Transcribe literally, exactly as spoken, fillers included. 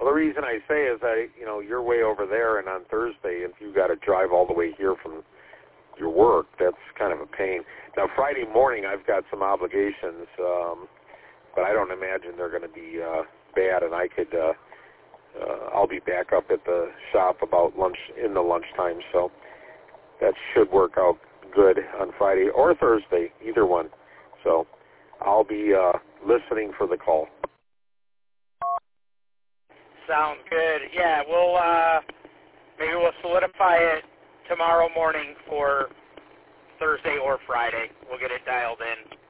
Well, the reason I say is that, you know, you're way over there, and on Thursday, if you got to drive all the way here from your work, that's kind of a pain. Now, Friday morning, I've got some obligations, um, but I don't imagine they're going to be uh, bad, and I could, uh, uh, I'll be back up at the shop about lunch, in the lunchtime, so that should work out good on Friday or Thursday, either one. So I'll be uh, listening for the call. Sounds good. Yeah, we'll uh, maybe we'll solidify it tomorrow morning for Thursday or Friday. We'll get it dialed in.